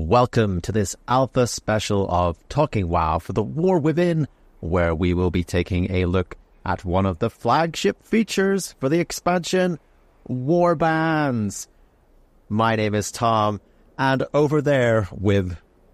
Welcome to this alpha special of Talking WoW for the War Within, where we will be taking a look at one of the flagship features for the expansion, Warbands. My name is Tom, and over there with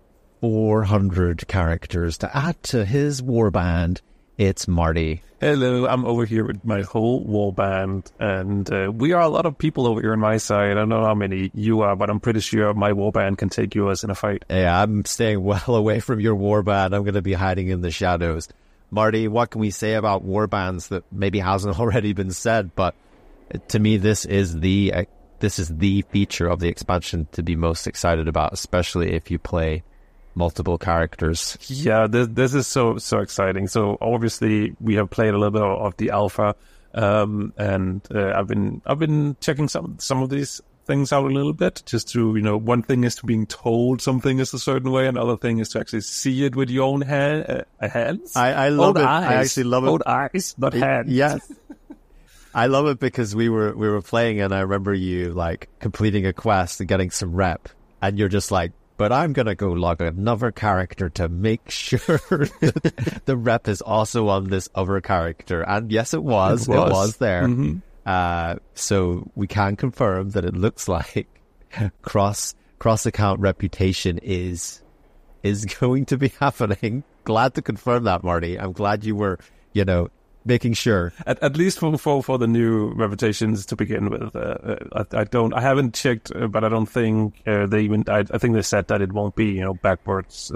400 characters to add to his warband, it's Marty. Hello, I'm over here with my whole warband, and we are a lot of people over here on my side. I don't know how many you are, but I'm pretty sure my warband can take yours in a fight. Yeah, I'm staying well away from your warband. I'm going to be hiding in the shadows. Marty, what can we say about warbands that maybe hasn't already been said? But to me, this is the feature of the expansion to be most excited about, especially if you play multiple characters. Yeah, this is so exciting. So obviously we have played a little bit of the alpha, and I've been checking some of these things out a little bit, just to, one thing is to being told something is a certain way, another thing is to actually see it with your own hands. I love own it. Eyes. I actually love it. Own eyes, not hands. Yes. I love it because we were playing, and I remember you like completing a quest and getting some rep, and you're just like, but I'm going to go log another character to make sure that the rep is also on this other character. And yes, it was there. Mm-hmm. So we can confirm that it looks like cross-account reputation is going to be happening. Glad to confirm that, Marty. I'm glad you were, making sure. At least for the new reputations to begin with. I haven't checked, but I don't think they even. I think they said that it won't be backwards,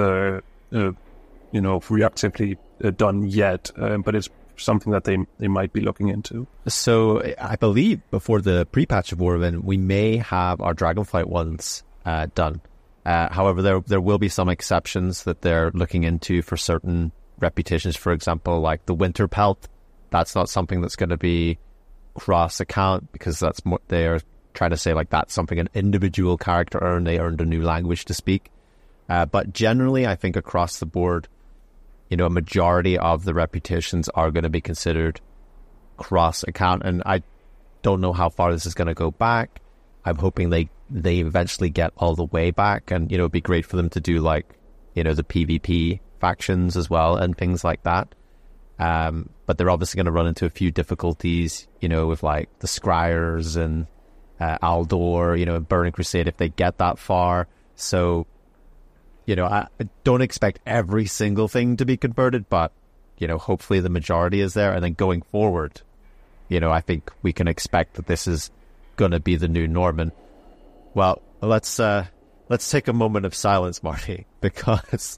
reactively done yet. But it's something that they might be looking into. So I believe before the pre-patch of Warwin, we may have our Dragonflight ones done. However, there will be some exceptions that they're looking into for certain reputations. For example, like the Winter Pelt. That's not something that's going to be cross-account, because that's what they're trying to say, like that's something an individual character earned. They earned a new language to speak. But generally, I think across the board, a majority of the reputations are going to be considered cross-account. And I don't know how far this is going to go back. I'm hoping they eventually get all the way back. And, it'd be great for them to do like, the PvP factions as well and things like that. But they're obviously going to run into a few difficulties, with like the Scryers and Aldor, Burning Crusade if they get that far. So, I don't expect every single thing to be converted, but, hopefully the majority is there. And then going forward, I think we can expect that this is going to be the new Norman. Well, let's take a moment of silence, Marty, because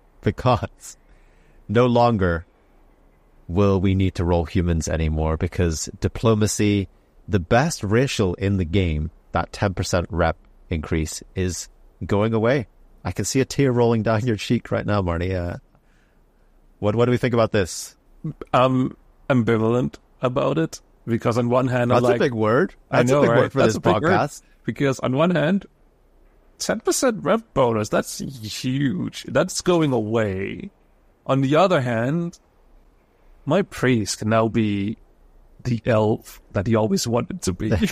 no longer will we need to roll humans anymore, because diplomacy, the best racial in the game, that 10% rep increase is going away. I can see a tear rolling down your cheek right now, Marty. What do we think about this? I'm ambivalent about it, because on one hand, that's a big word. That's a big word for this podcast. Because on one hand, 10% rep bonus, that's huge. That's going away. On the other hand, my priest can now be the elf that he always wanted to be.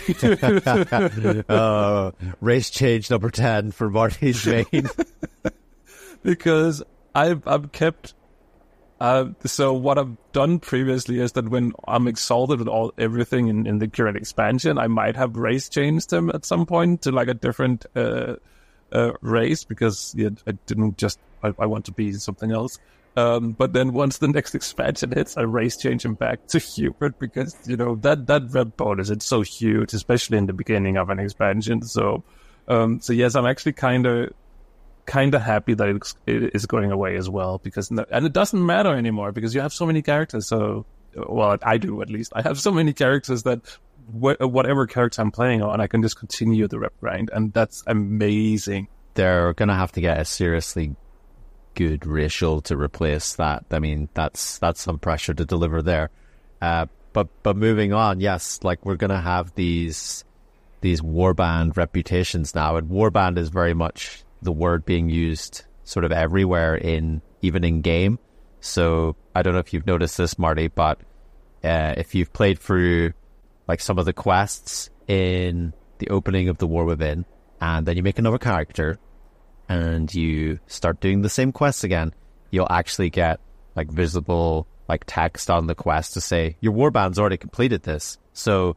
Race change number 10 for Marty Jane. Because I've kept... so what I've done previously is that when I'm exalted with everything in the current expansion, I might have race changed them at some point to like a different race, because I didn't just... I want to be something else. But then once the next expansion hits, I race change him back to Hubert, because, that rep bonus, it's so huge, especially in the beginning of an expansion. So yes, I'm actually kind of happy that it is going away as well, because, and it doesn't matter anymore, because you have so many characters. So, well, I do at least. I have so many characters that whatever character I'm playing on, I can just continue the rep grind, and that's amazing. They're going to have to get a seriously good racial to replace that. I mean, that's some pressure to deliver there. But moving on, yes, like we're going to have these warband reputations now, and warband is very much the word being used sort of everywhere, even in game. So I don't know if you've noticed this, Marty, but if you've played through like some of the quests in the opening of the War Within, and then you make another character, and you start doing the same quests again, you'll actually get like visible like text on the quest to say your warband's already completed this. So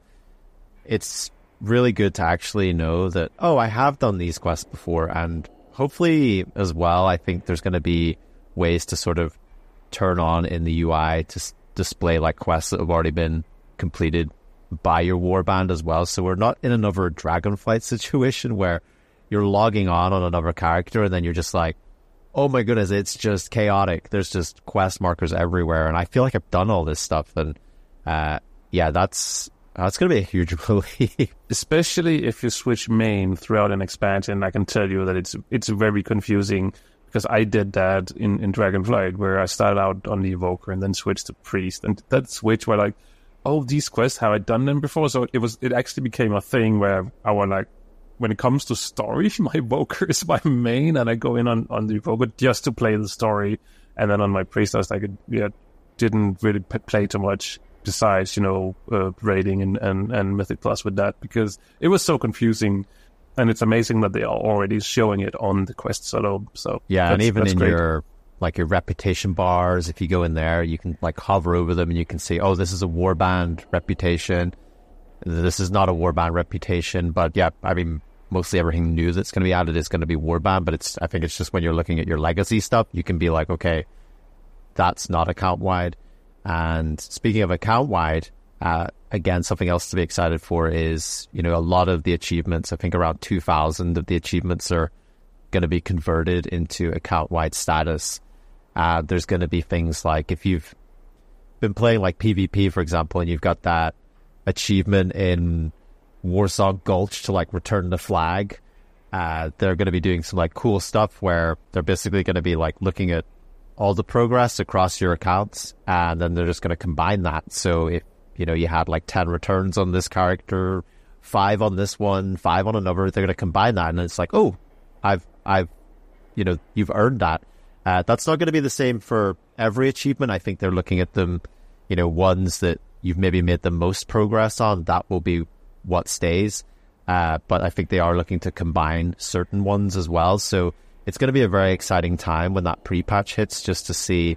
it's really good to actually know that, oh, I have done these quests before. And hopefully as well, I think there's going to be ways to sort of turn on in the UI to display like quests that have already been completed by your warband as well. So we're not in another Dragonflight situation where you're logging on another character and then you're just like, oh my goodness, it's just chaotic. There's just quest markers everywhere. And I feel like I've done all this stuff. And yeah, that's going to be a huge relief. Especially if you switch main throughout an expansion, I can tell you that it's very confusing, because I did that in Dragonflight, where I started out on the Evoker and then switched to Priest. And that switch where like, oh, these quests, have I done them before? So it actually became a thing where I was like, when it comes to story, my Evoker is my main, and I go in on the Evoker just to play the story. And then on my Priest, I was like, yeah, didn't really play too much besides, raiding and Mythic Plus with that, because it was so confusing. And it's amazing that they are already showing it on the quest solo. So yeah, and even in great. your reputation bars, if you go in there, you can like hover over them and you can see, oh, this is a warband reputation. This is not a warband reputation. But yeah, I mean, mostly everything new that's going to be added is going to be warband. But I think it's just when you're looking at your legacy stuff, you can be like, okay, that's not account wide. And speaking of account wide, again, something else to be excited for is, a lot of the achievements, I think around 2,000 of the achievements are going to be converted into account-wide status. There's going to be things like, if you've been playing like PvP, for example, and you've got that achievement in Warsong Gulch to like return the flag, they're going to be doing some like cool stuff where they're basically going to be like looking at all the progress across your accounts, and then they're just going to combine that. So if you had like 10 returns on this character, 5 on this one, 5 on another, they're going to combine that, and it's like, oh, you've earned that. That's not going to be the same for every achievement. I think they're looking at them, ones that you've maybe made the most progress on, that will be what stays. But I think they are looking to combine certain ones as well. So it's going to be a very exciting time when that pre-patch hits, just to see,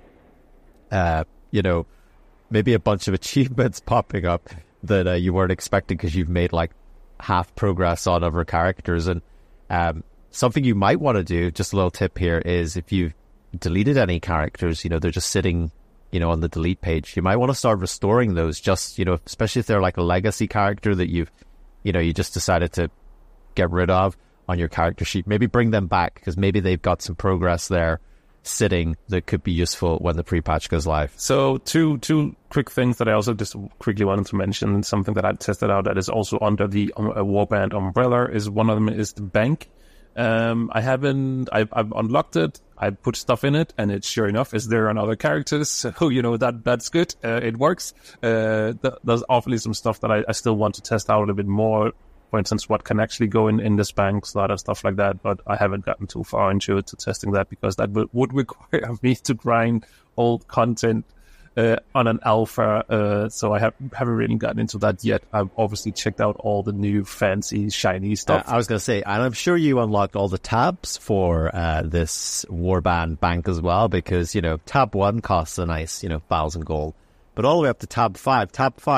maybe a bunch of achievements popping up that you weren't expecting because you've made like half progress on other characters. And something you might want to do, just a little tip here, is if you've deleted any characters, they're just sitting, on the delete page, you might want to start restoring those, just, especially if they're like a legacy character that you just decided to get rid of on your character sheet. Maybe bring them back, because maybe they've got some progress there sitting that could be useful when the pre-patch goes live. So two quick things that I also just quickly wanted to mention, something that I tested out that is also under the Warband umbrella, is one of them is the bank. I've unlocked it, I put stuff in it, and it sure enough is there on other characters. So, that's good. It works. There's awfully some stuff that I still want to test out a little bit more. For instance, what can actually go in this bank, a lot of stuff like that. But I haven't gotten too far into it to testing that, because that would require me to grind old content on an alpha. So I haven't really gotten into that yet. I've obviously checked out all the new fancy, shiny stuff. I was going to say, and I'm sure you unlocked all the tabs for this Warband bank as well, because, tab 1 costs a nice, 1,000 gold. But all the way up to tab 5,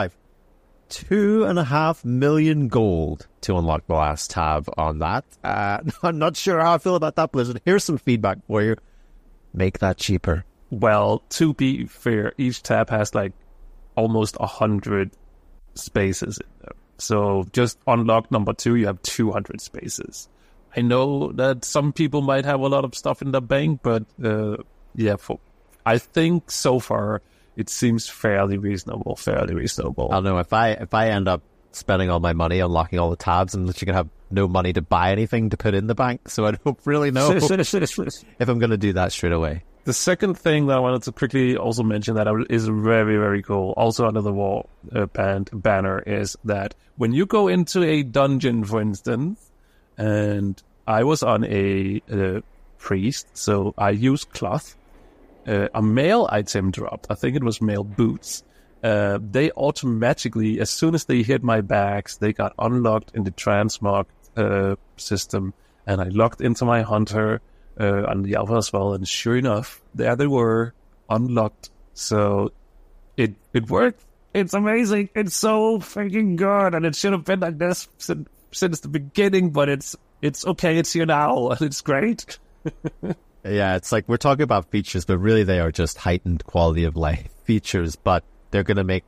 2.5 million gold to unlock the last tab on that. I'm not sure how I feel about that, Blizzard. Here's some feedback for you. Make that cheaper. Well, to be fair, each tab has like almost 100 spaces in there. So just unlock number 2, you have 200 spaces. I know that some people might have a lot of stuff in the bank, but I think so far it seems fairly reasonable. I don't know, if I end up spending all my money unlocking all the tabs, I'm literally going to have no money to buy anything to put in the bank, so I don't really know if I'm going to do that straight away. The second thing that I wanted to quickly also mention that is very, very cool, also under the Warband banner, is that when you go into a dungeon, for instance, and I was on a priest, so I used cloth, a male item dropped. I think it was male boots. They automatically, as soon as they hit my bags, they got unlocked in the transmog system, and I logged into my Hunter on the alpha as well, and sure enough, there they were, unlocked. So it worked. It's amazing. It's so freaking good, and it should have been like this since the beginning, but it's okay. It's here now, and it's great. Yeah, it's like we're talking about features, but really they are just heightened quality of life features, but they're going to make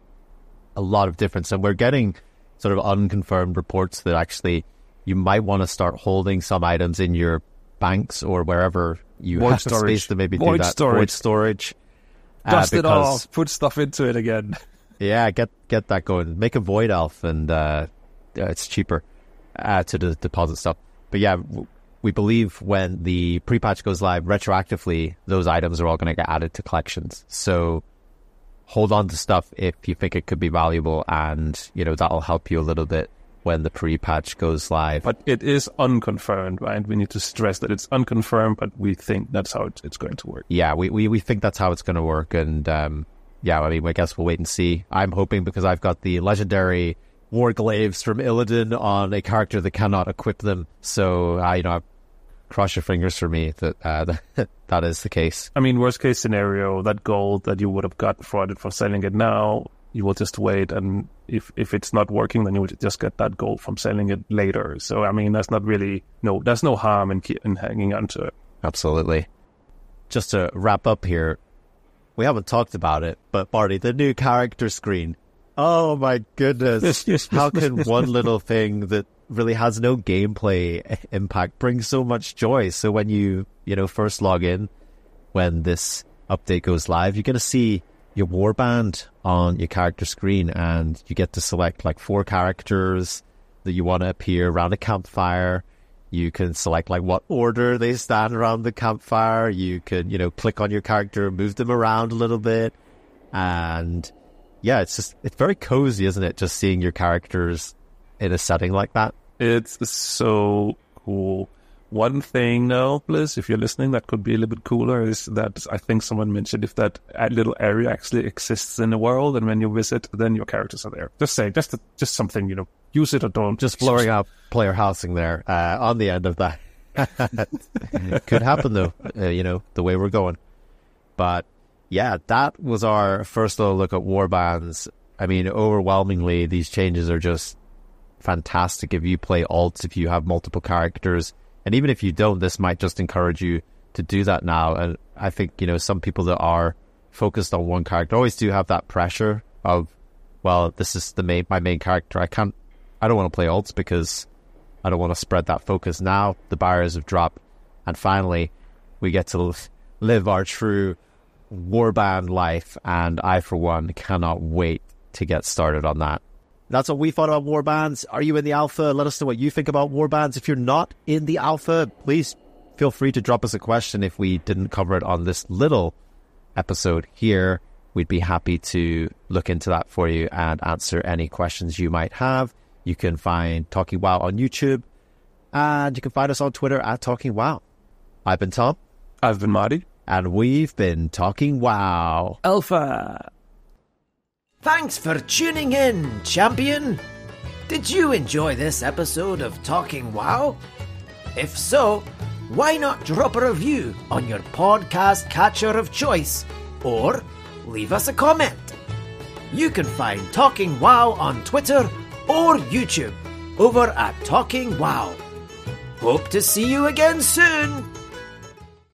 a lot of difference. And we're getting sort of unconfirmed reports that actually you might want to start holding some items in your banks or wherever you have space to maybe do that. Void storage. Dust it off, put stuff into it again. Yeah, get that going. Make a Void Elf, and it's cheaper to deposit stuff. But yeah, we believe when the pre-patch goes live retroactively, those items are all going to get added to collections. So hold on to stuff if you think it could be valuable, and that'll help you a little bit when the pre-patch goes live. But it is unconfirmed, right? We need to stress that it's unconfirmed, but we think that's how it's going to work. Yeah, we think that's how it's going to work, and yeah, I mean, I guess we'll wait and see. I'm hoping, because I've got the legendary Warglaives from Illidan on a character that cannot equip them, so cross your fingers for me that that is the case. I mean, worst case scenario, that gold that you would have gotten for selling it now, you will just wait, and if it's not working, then you would just get that gold from selling it later. So I mean, there's no harm in hanging on to it. Absolutely. Just to wrap up here, we haven't talked about it, but Barty, the new character screen. Oh my goodness. How can one little thing that really has no gameplay impact bring so much joy? So when you first log in, when this update goes live, you're going to see your warband on your character screen, and you get to select like 4 characters that you want to appear around a campfire. You can select like what order they stand around the campfire. You can, click on your character, move them around a little bit. And yeah, it's very cozy, isn't it? Just seeing your characters in a setting like that. It's so cool. One thing now, Bliss, if you're listening, that could be a little bit cooler is that I think someone mentioned if that little area actually exists in the world, and when you visit, then your characters are there. Just something, use it or don't. Just blowing out player housing there on the end of that. Could happen though, the way we're going. But yeah, that was our first little look at warbands. I mean, overwhelmingly, these changes are just fantastic if you play alts, if you have multiple characters. And even if you don't, this might just encourage you to do that now. And I think, some people that are focused on one character always do have that pressure of, well, this is my main character. I don't want to play alts because I don't want to spread that focus. Now the barriers have dropped, and finally we get to live our true warband life. And I, for one, cannot wait to get started on that. That's what we thought about warbands. Are you in the alpha? Let us know what you think about warbands. If you're not in the alpha, please feel free to drop us a question. If we didn't cover it on this little episode here, we'd be happy to look into that for you and answer any questions you might have. You can find Talking WoW on YouTube, and you can find us on Twitter at Talking WoW. I've been Tom. I've been Marty. And we've been Talking WoW Alpha. Thanks for tuning in, champion! Did you enjoy this episode of Talking WoW? If so, why not drop a review on your podcast catcher of choice, or leave us a comment? You can find Talking WoW on Twitter or YouTube over at Talking WoW. Hope to see you again soon!